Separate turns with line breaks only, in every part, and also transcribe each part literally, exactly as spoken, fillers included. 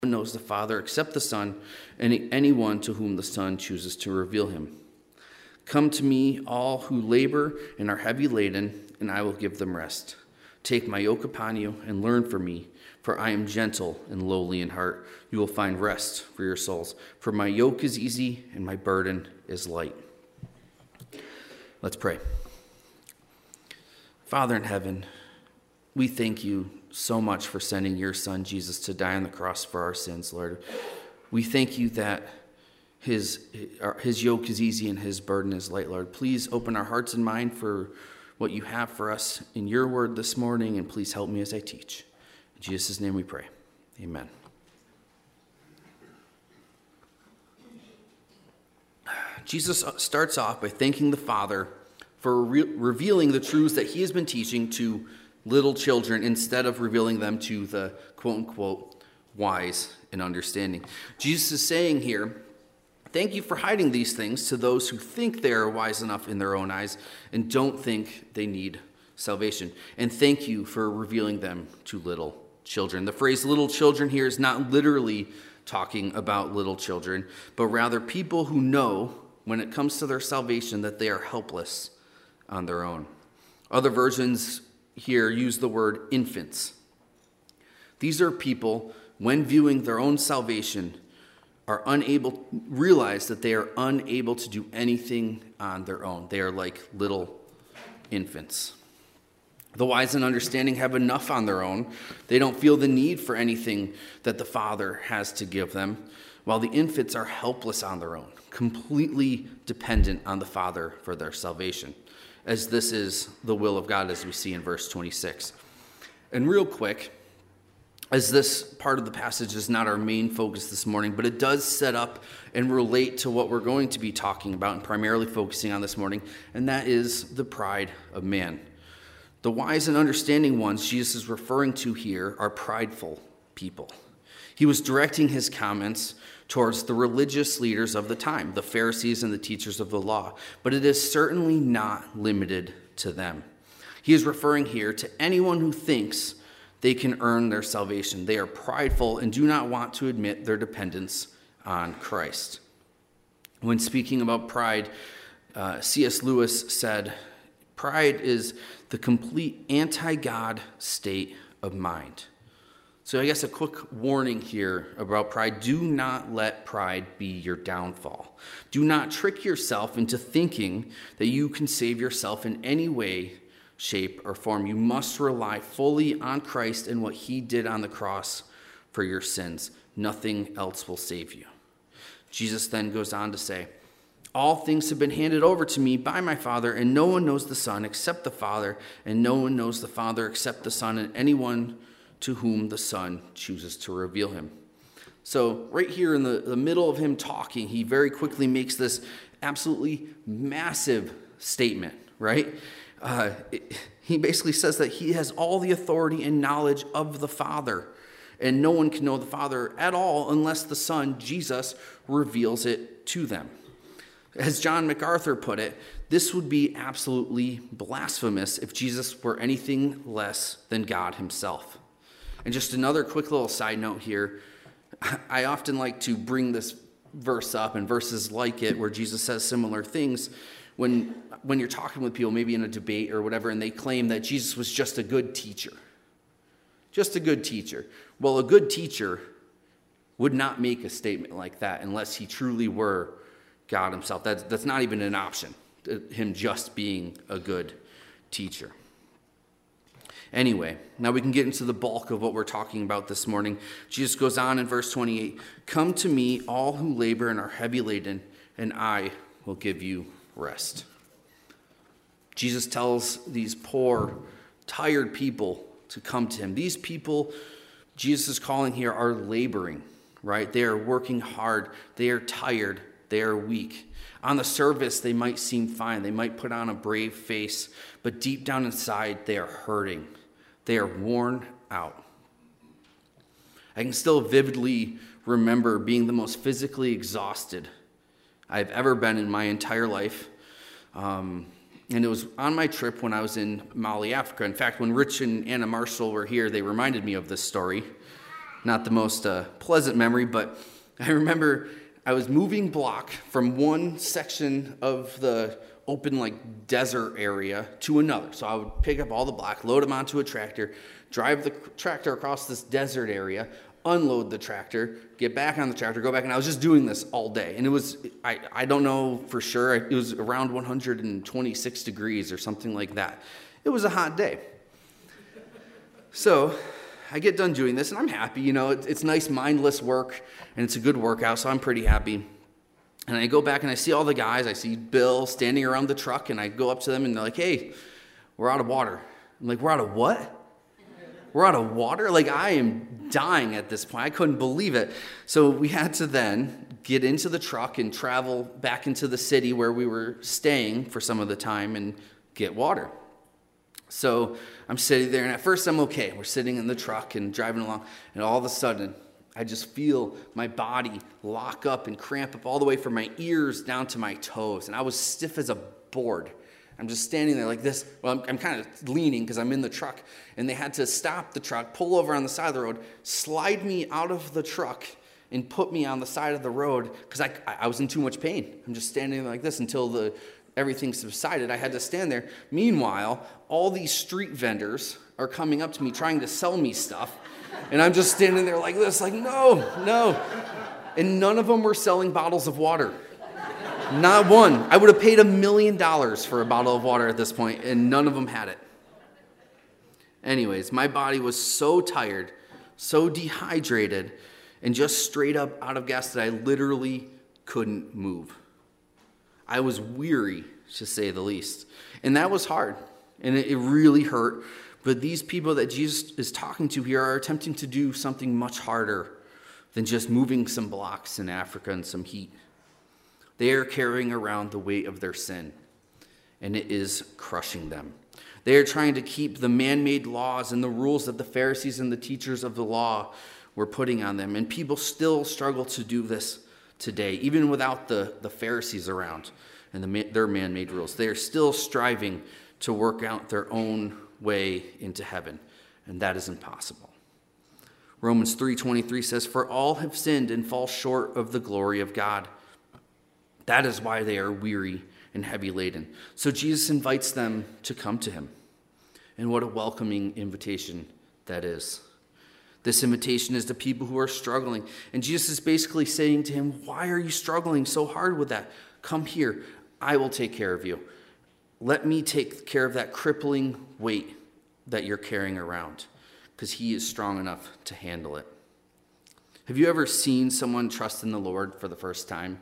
one knows the Father except the Son, and anyone to whom the Son chooses to reveal him. Come to me, all who labor and are heavy laden, and I will give them rest. Take my yoke upon you and learn from me, for I am gentle and lowly in heart. You will find rest for your souls. For my yoke is easy and my burden is light. Let's pray. Father in heaven, we thank you so much for sending your Son, Jesus, to die on the cross for our sins, Lord. We thank you that his, his yoke is easy and his burden is light, Lord. Please open our hearts and mind for what you have for us in your word this morning, and please help me as I teach. In Jesus' name we pray. Amen. Jesus starts off by thanking the Father for re- revealing the truths that he has been teaching to little children instead of revealing them to the quote-unquote wise and understanding. Jesus is saying here, thank you for hiding these things to those who think they are wise enough in their own eyes and don't think they need salvation. And thank you for revealing them to little children. The phrase little children here is not literally talking about little children, but rather people who know when it comes to their salvation that they are helpless on their own. Other versions here use the word infants. These are people, when viewing their own salvation, are unable, realize that they are unable to do anything on their own. They are like little infants. The wise and understanding have enough on their own. They don't feel the need for anything that the Father has to give them, while the infants are helpless on their own, completely dependent on the Father for their salvation, as this is the will of God, as we see in verse twenty-six. And real quick, as this part of the passage is not our main focus this morning, but it does set up and relate to what we're going to be talking about and primarily focusing on this morning, and that is the pride of man. The wise and understanding ones Jesus is referring to here are prideful people. He was directing his comments towards the religious leaders of the time, the Pharisees and the teachers of the law, but it is certainly not limited to them. He is referring here to anyone who thinks they can earn their salvation. They are prideful and do not want to admit their dependence on Christ. When speaking about pride, uh, C S Lewis said, "Pride is the complete anti-God state of mind." So I guess a quick warning here about pride. Do not let pride be your downfall. Do not trick yourself into thinking that you can save yourself in any way, shape, or form. You must rely fully on Christ and what he did on the cross for your sins. Nothing else will save you. Jesus then goes on to say, "All things have been handed over to me by my Father, and no one knows the Son except the Father, and no one knows the Father except the Son, and anyone to whom the Son chooses to reveal him." So right here in the, the middle of him talking, he very quickly makes this absolutely massive statement, right? Uh, it, he basically says that he has all the authority and knowledge of the Father, and no one can know the Father at all unless the Son, Jesus, reveals it to them. As John MacArthur put it, this would be absolutely blasphemous if Jesus were anything less than God himself. And just another quick little side note here, I often like to bring this verse up and verses like it where Jesus says similar things when when you're talking with people, maybe in a debate or whatever, and they claim that Jesus was just a good teacher. Just a good teacher. Well, a good teacher would not make a statement like that unless he truly were God himself. That's, that's not even an option, him just being a good teacher. Anyway, now we can get into the bulk of what we're talking about this morning. Jesus goes on in verse twenty-eight, "Come to me, all who labor and are heavy laden, and I will give you rest." Jesus tells these poor, tired people to come to him. These people Jesus is calling here are laboring, right? They are working hard. They are tired. They are weak. On the surface, they might seem fine. They might put on a brave face, but deep down inside, they are hurting. They are worn out. I can still vividly remember being the most physically exhausted I've ever been in my entire life. Um, and it was on my trip when I was in Mali, Africa. In fact, when Rich and Anna Marshall were here, they reminded me of this story. not the most uh, pleasant memory, but I remember I was moving block from one section of the open like desert area to another. So I would pick up all the block, load them onto a tractor, drive the tractor across this desert area, unload the tractor, get back on the tractor, go back, and I was just doing this all day. And it was, I, I don't know for sure, it was around one hundred twenty-six degrees or something like that. It was a hot day. So I get done doing this, and I'm happy. You know, it, it's nice, mindless work, and it's a good workout, so I'm pretty happy. And I go back, and I see all the guys. I see Bill standing around the truck, and I go up to them, and they're like, hey, we're out of water. I'm like, we're out of what? We're out of water? Like, I am dying at this point. I couldn't believe it. So we had to then get into the truck and travel back into the city where we were staying for some of the time and get water. So I'm sitting there, and at first I'm okay. We're sitting in the truck and driving along, and all of a sudden, I just feel my body lock up and cramp up all the way from my ears down to my toes, and I was stiff as a board. I'm just standing there like this. Well, I'm, I'm kind of leaning because I'm in the truck, and they had to stop the truck, pull over on the side of the road, slide me out of the truck, and put me on the side of the road because I, I was in too much pain. I'm just standing there like this until the everything subsided. I had to stand there. Meanwhile, all these street vendors are coming up to me trying to sell me stuff, and I'm just standing there like this, like, no, no. And none of them were selling bottles of water. Not one. I would have paid a million dollars for a bottle of water at this point, and none of them had it. Anyways, my body was so tired, so dehydrated, and just straight up out of gas that I literally couldn't move. I was weary, to say the least. And that was hard, and it, it really hurt. But these people that Jesus is talking to here are attempting to do something much harder than just moving some blocks in Africa in some heat. They are carrying around the weight of their sin, and it is crushing them. They are trying to keep the man-made laws and the rules that the Pharisees and the teachers of the law were putting on them. And people still struggle to do this today, even without the, the Pharisees around and the, their man-made rules. They are still striving to work out their own way into heaven, and that is impossible. Romans three twenty-three says, "For all have sinned and fall short of the glory of God. That is why they are weary and heavy laden." So Jesus invites them to come to him. And what a welcoming invitation that is. This invitation is to people who are struggling. And Jesus is basically saying to him, why are you struggling so hard with that? Come here. I will take care of you. Let me take care of that crippling weight that you're carrying around, because he is strong enough to handle it. Have you ever seen someone trust in the Lord for the first time?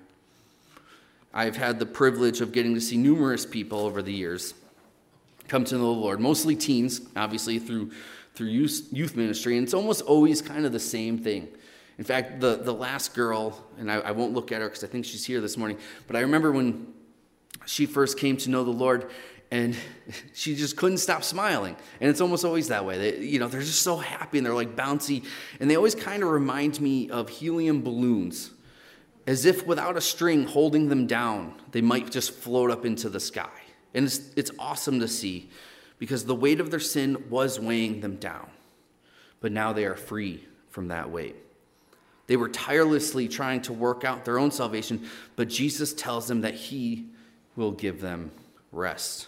I've had the privilege of getting to see numerous people over the years come to know the Lord, mostly teens, obviously, through through youth, youth ministry, and it's almost always kind of the same thing. In fact, the, the last girl, and I, I won't look at her because I think she's here this morning, but I remember when she first came to know the Lord, and she just couldn't stop smiling. And it's almost always that way. They, you know, they're just so happy, and they're like bouncy, and they always kind of remind me of helium balloons, as if without a string holding them down, they might just float up into the sky. And it's, it's awesome to see, because the weight of their sin was weighing them down. But now they are free from that weight. They were tirelessly trying to work out their own salvation, but Jesus tells them that he will give them rest.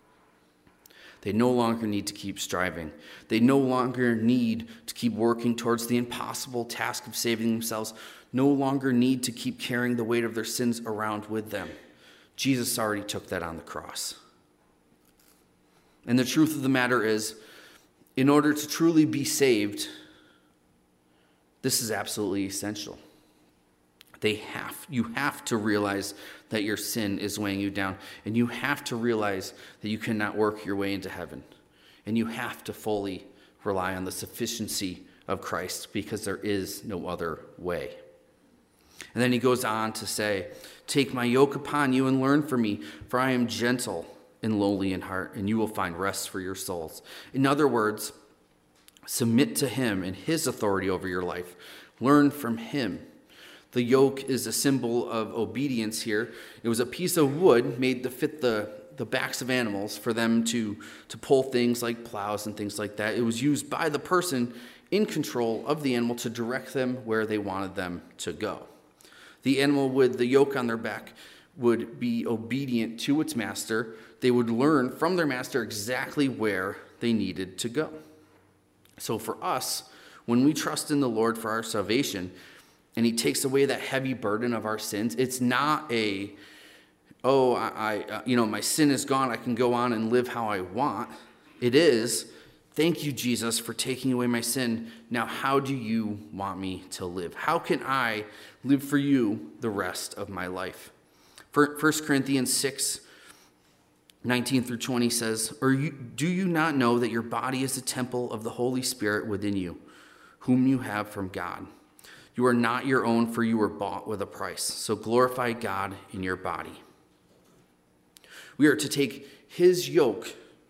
They no longer need to keep striving. They no longer need to keep working towards the impossible task of saving themselves, no longer need to keep carrying the weight of their sins around with them. Jesus already took that on the cross. And the truth of the matter is, in order to truly be saved, this is absolutely essential. They have, you have to realize that your sin is weighing you down, and you have to realize that you cannot work your way into heaven, and you have to fully rely on the sufficiency of Christ, because there is no other way. And then he goes on to say, "Take my yoke upon you and learn from me, for I am gentle and lowly in heart, and you will find rest for your souls." In other words, submit to him and his authority over your life. Learn from him. The yoke is a symbol of obedience here. It was a piece of wood made to fit the, the backs of animals for them to, to pull things like plows and things like that. It was used by the person in control of the animal to direct them where they wanted them to go. The animal with the yoke on their back would be obedient to its master. They would learn from their master exactly where they needed to go. So for us, when we trust in the Lord for our salvation, and he takes away that heavy burden of our sins, it's not a, oh, I, I uh, you know, my sin is gone, I can go on and live how I want. It is, thank you, Jesus, for taking away my sin. Now, how do you want me to live? How can I live for you the rest of my life? First Corinthians six, nineteen through twenty says, Or you, do you not know that your body is a temple of the Holy Spirit within you, whom you have from God? You are not your own, for you were bought with a price. So glorify God in your body. We are to take his yoke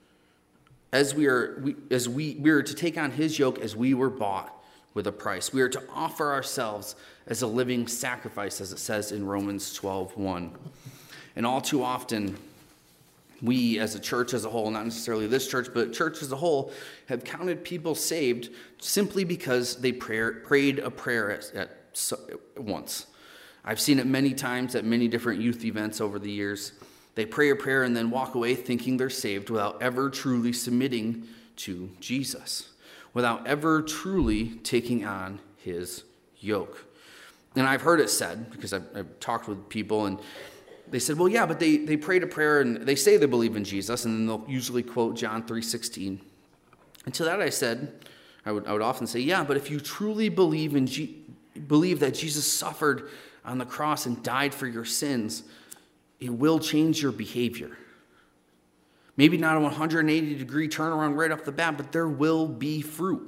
as we are we, as we we are to take on his yoke as we were bought with a price. We are to offer ourselves as a living sacrifice, as it says in Romans twelve one. And all too often, we as a church as a whole, not necessarily this church, but church as a whole, have counted people saved simply because they prayer, prayed a prayer at, at, at once. I've seen it many times at many different youth events over the years. They pray a prayer and then walk away thinking they're saved without ever truly submitting to Jesus, without ever truly taking on his yoke. And I've heard it said, because I've, I've talked with people, and they said, well, yeah, but they, they prayed a prayer and they say they believe in Jesus, and then they'll usually quote John three sixteen. And to that I said, I would I would often say, yeah, but if you truly believe in G- believe that Jesus suffered on the cross and died for your sins, it will change your behavior. Maybe not a one hundred eighty degree turnaround right off the bat, but there will be fruit.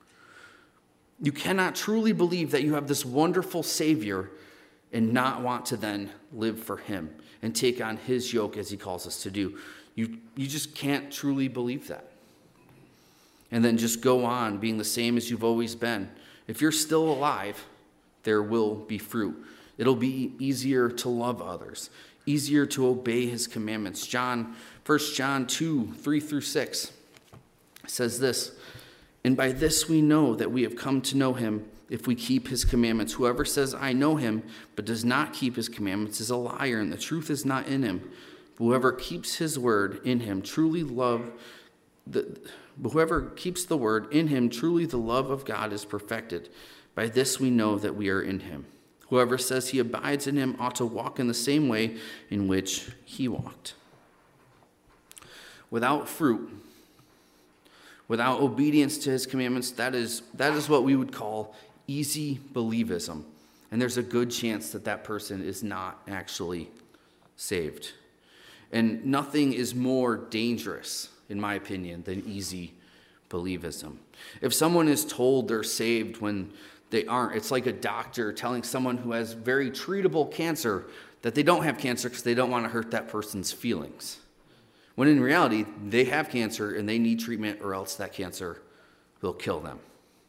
You cannot truly believe that you have this wonderful Savior and not want to then live for him and take on his yoke as he calls us to do. You, you just can't truly believe that. And then just go on being the same as you've always been. If you're still alive, there will be fruit. It'll be easier to love others, easier to obey his commandments. John, First John two, three through six says this, and by this we know that we have come to know him if we keep his commandments. Whoever says, I know him, but does not keep his commandments is a liar, and the truth is not in him. Whoever keeps his word in him truly love the whoever keeps the word in him, truly the love of God is perfected. By this we know that we are in him. Whoever says he abides in him ought to walk in the same way in which he walked. Without fruit, without obedience to his commandments, that is that is what we would call easy believism. And there's a good chance that that person is not actually saved. And nothing is more dangerous, in my opinion, than easy believism. If someone is told they're saved when they aren't, it's like a doctor telling someone who has very treatable cancer that they don't have cancer because they don't want to hurt that person's feelings. When in reality, they have cancer and they need treatment, or else that cancer will kill them.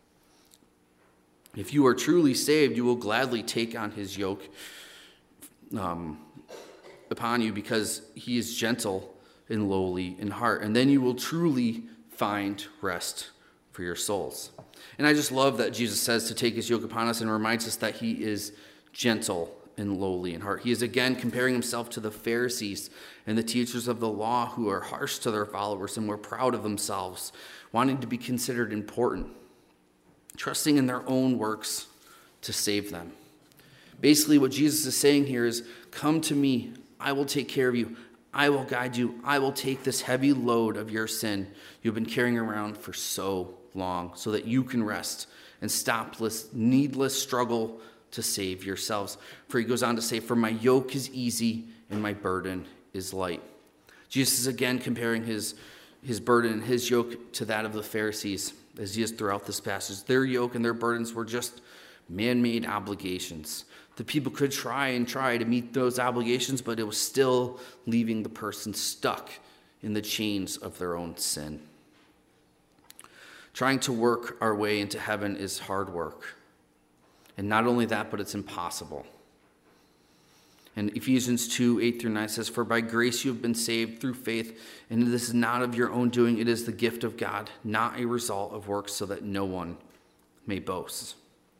If you are truly saved, you will gladly take on his yoke um, upon you, because he is gentle and lowly in heart. And then you will truly find rest for your souls. And I just love that Jesus says to take his yoke upon us and reminds us that he is gentle and lowly in heart. He is again comparing himself to the Pharisees and the teachers of the law, who are harsh to their followers and were proud of themselves, wanting to be considered important, trusting in their own works to save them. Basically, what Jesus is saying here is, come to me, I will take care of you, I will guide you, I will take this heavy load of your sin you've been carrying around for so long, so that you can rest and stop this needless struggle to save yourselves. For he goes on to say, for my yoke is easy and my burden is light. Jesus is again comparing his, his burden and his yoke to that of the Pharisees, as he is throughout this passage. Their yoke and their burdens were just man-made obligations. The people could try and try to meet those obligations, but it was still leaving the person stuck in the chains of their own sin. Trying to work our way into heaven is hard work. And not only that, but it's impossible. And Ephesians two, eight through nine says, for by grace you have been saved through faith, and this is not of your own doing, it is the gift of God, not a result of works, so that no one may boast.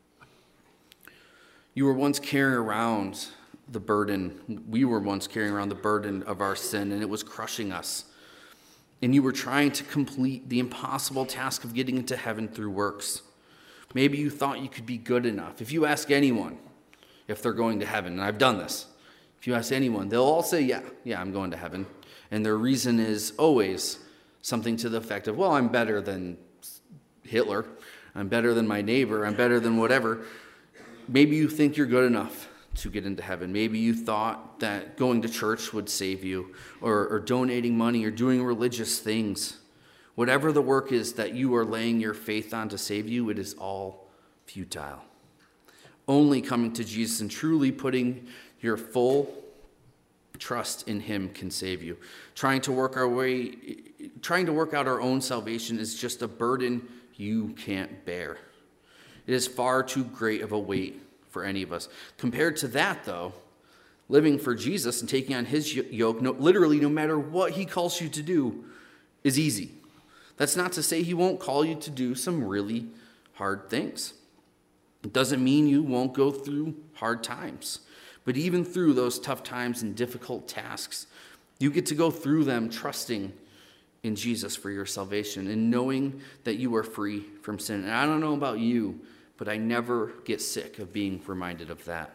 You were once carrying around the burden, we were once carrying around the burden of our sin, and it was crushing us. And you were trying to complete the impossible task of getting into heaven through works. Maybe you thought you could be good enough. If you ask anyone if they're going to heaven, and I've done this, if you ask anyone, they'll all say, yeah, yeah, I'm going to heaven. And their reason is always something to the effect of, well, I'm better than Hitler. I'm better than my neighbor. I'm better than whatever. Maybe you think you're good enough to get into heaven. Maybe you thought that going to church would save you, or, or donating money, or doing religious things. Whatever the work is that you are laying your faith on to save you, it is all futile. Only coming to Jesus and truly putting your full trust in him can save you. Trying to work our way, trying to work out our own salvation is just a burden you can't bear. It is far too great of a weight for any of us. Compared to that, though, living for Jesus and taking on his yoke, no, literally no matter what he calls you to do, is easy. That's not to say he won't call you to do some really hard things. It doesn't mean you won't go through hard times. But even through those tough times and difficult tasks, you get to go through them trusting in Jesus for your salvation and knowing that you are free from sin. And I don't know about you, but I never get sick of being reminded of that.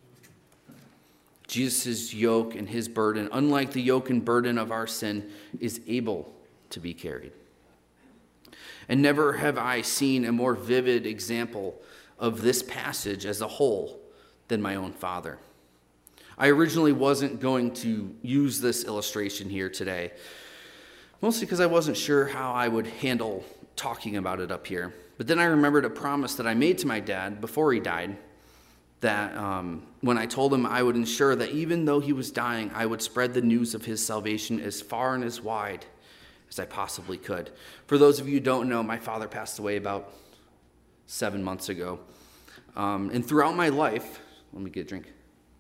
Jesus' yoke and his burden, unlike the yoke and burden of our sin, is able to be carried. And never have I seen a more vivid example of this passage as a whole than my own father. I originally wasn't going to use this illustration here today, mostly because I wasn't sure how I would handle talking about it up here. But then I remembered a promise that I made to my dad before he died, that um, when I told him I would ensure that even though he was dying, I would spread the news of his salvation as far and as wide as I possibly could. For those of you who don't know, my father passed away about seven months ago. Um, and throughout my life, let me get a drink.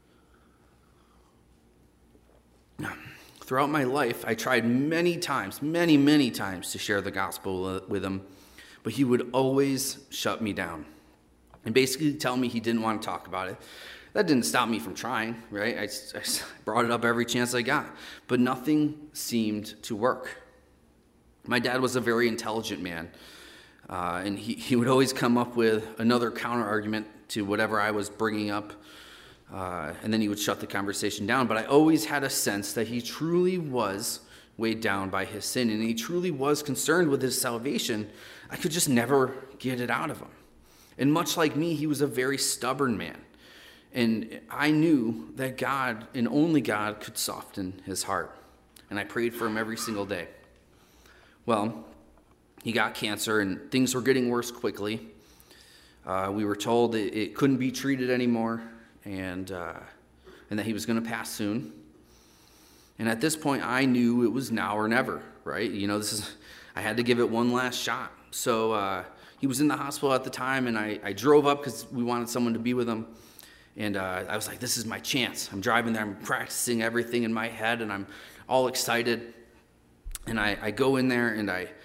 Throughout my life, I tried many times, many, many times to share the gospel with him, but he would always shut me down and basically tell me he didn't want to talk about it. That didn't stop me from trying, right? I, I brought it up every chance I got, but nothing seemed to work. My dad was a very intelligent man, uh, and he, he would always come up with another counter argument to whatever I was bringing up. Uh, and then he would shut the conversation down. But I always had a sense that he truly was weighed down by his sin, and he truly was concerned with his salvation. I could just never get it out of him. And much like me, he was a very stubborn man. And I knew that God, and only God, could soften his heart. And I prayed for him every single day. Well, he got cancer, and things were getting worse quickly. Uh, we were told it, it couldn't be treated anymore, and uh, and that he was going to pass soon. And at this point, I knew it was now or never, right? You know, this is I had to give it one last shot. So uh, he was in the hospital at the time, and I, I drove up because we wanted someone to be with him. And uh, I was like, this is my chance. I'm driving there. I'm practicing everything in my head, and I'm all excited. And I, I go in there, and I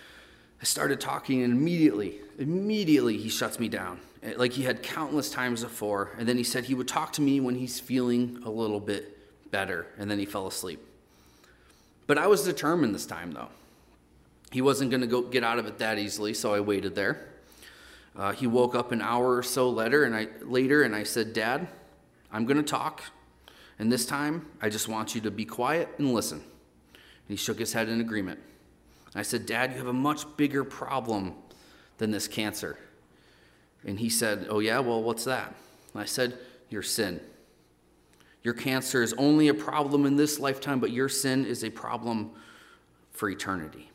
I started talking, and immediately, immediately he shuts me down. Like he had countless times before. And then he said he would talk to me when he's feeling a little bit better. And then he fell asleep. But I was determined this time, though. He wasn't going to go get out of it that easily, so I waited there. Uh, he woke up an hour or so later, and I later, and I said, Dad, I'm going to talk. And this time, I just want you to be quiet and listen. And he shook his head in agreement. And I said, Dad, you have a much bigger problem than this cancer. And he said, oh yeah, well, what's that? And I said, your sin. Your cancer is only a problem in this lifetime, but your sin is a problem for eternity.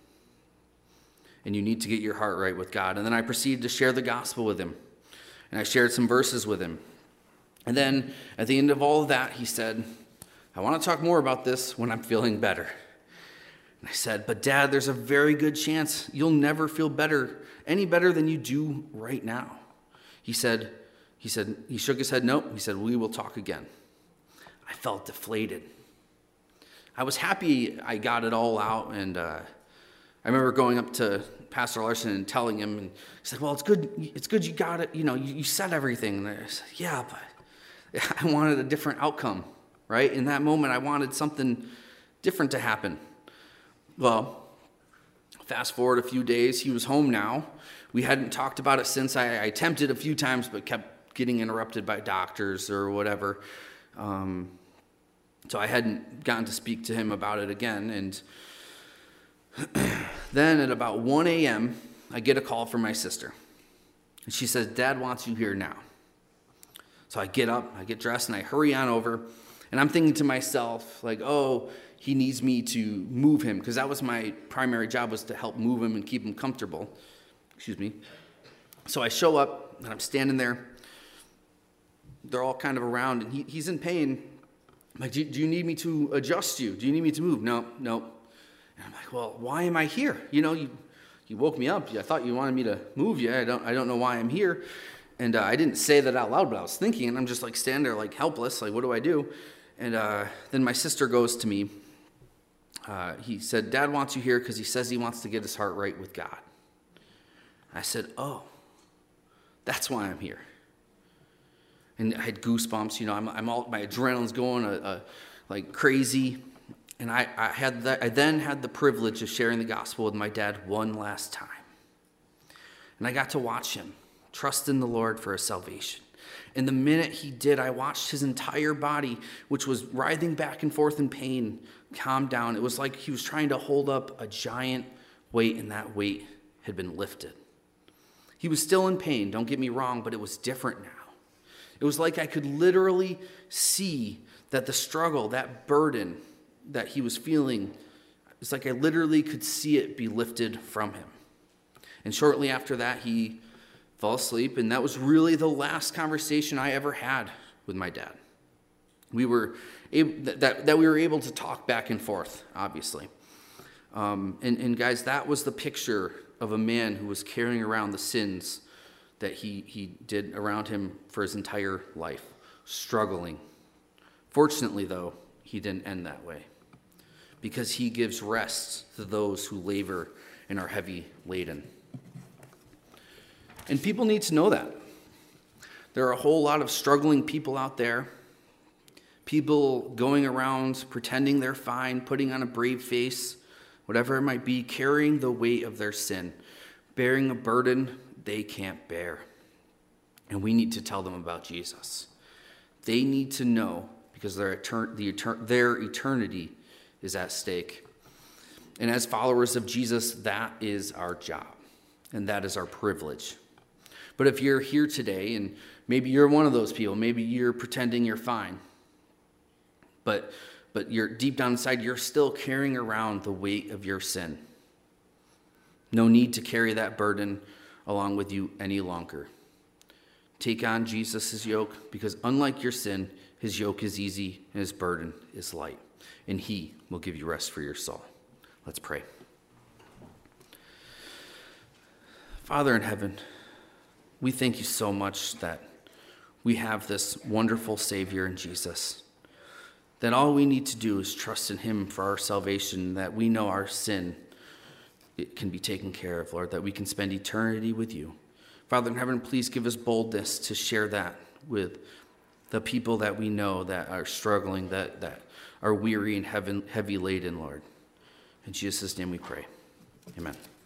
And you need to get your heart right with God. And then I proceeded to share the gospel with him. And I shared some verses with him. And then at the end of all of that, he said, I want to talk more about this when I'm feeling better. And I said, but Dad, there's a very good chance you'll never feel better, any better than you do right now. He said, he said, he shook his head, no. He said, we will talk again. I felt deflated. I was happy I got it all out, and uh, I remember going up to Pastor Larson and telling him, and he said, well, it's good, it's good you got it, you know, you, you said everything. And I said, yeah, but I wanted a different outcome, right? In that moment, I wanted something different to happen. Well, fast forward a few days, he was home now. We hadn't talked about it since. I, I attempted a few times, but kept getting interrupted by doctors or whatever. Um, so I hadn't gotten to speak to him about it again. And then at about one a.m., I get a call from my sister. And she says, Dad wants you here now. So I get up, I get dressed, and I hurry on over. And I'm thinking to myself, like, oh, he needs me to move him, because that was my primary job, was to help move him and keep him comfortable. Excuse me. So I show up, and I'm standing there. They're all kind of around, and he, he's in pain. I'm like, do, do you need me to adjust you? Do you need me to move? No, no. And I'm like, well, why am I here? You know, you you woke me up. I thought you wanted me to move you. I don't I don't know why I'm here. And uh, I didn't say that out loud, but I was thinking, and I'm just like standing there like helpless, like what do I do? And uh, then my sister goes to me. Uh, he said, Dad wants you here because he says he wants to get his heart right with God. I said, oh, that's why I'm here. And I had goosebumps, you know, I'm, I'm all, my adrenaline's going uh, uh, like crazy. And I, I had that, I then had the privilege of sharing the gospel with my dad one last time. And I got to watch him trust in the Lord for his salvation. And the minute he did, I watched his entire body, which was writhing back and forth in pain, calm down. It was like he was trying to hold up a giant weight, and that weight had been lifted. He was still in pain, don't get me wrong, but it was different now. It was like I could literally see that the struggle, that burden that he was feeling, it's like I literally could see it be lifted from him. And shortly after that, he fell asleep, and that was really the last conversation I ever had with my dad. We were able, that, that we were able to talk back and forth, obviously. Um, and, and guys, that was the picture of a man who was carrying around the sins that he, he did around him for his entire life, struggling. Fortunately, though, he didn't end that way, because he gives rest to those who labor and are heavy laden. And people need to know that. There are a whole lot of struggling people out there, people going around pretending they're fine, putting on a brave face, whatever it might be, carrying the weight of their sin, bearing a burden they can't bear. And we need to tell them about Jesus. They need to know, because their, etern- the etern- their eternity is at stake. And as followers of Jesus, that is our job, and that is our privilege. But if you're here today, and maybe you're one of those people, maybe you're pretending you're fine, but but you're deep down inside, you're still carrying around the weight of your sin. No need to carry that burden along with you any longer. Take on Jesus' yoke, because unlike your sin, his yoke is easy and his burden is light, and he will give you rest for your soul. Let's pray. Father in heaven, we thank you so much that we have this wonderful Savior in Jesus, that all we need to do is trust in him for our salvation, that we know our sin it can be taken care of, Lord, that we can spend eternity with you. Father in heaven, please give us boldness to share that with the people that we know that are struggling, that, that are weary and heavy, heavy laden, Lord. In Jesus' name we pray. Amen.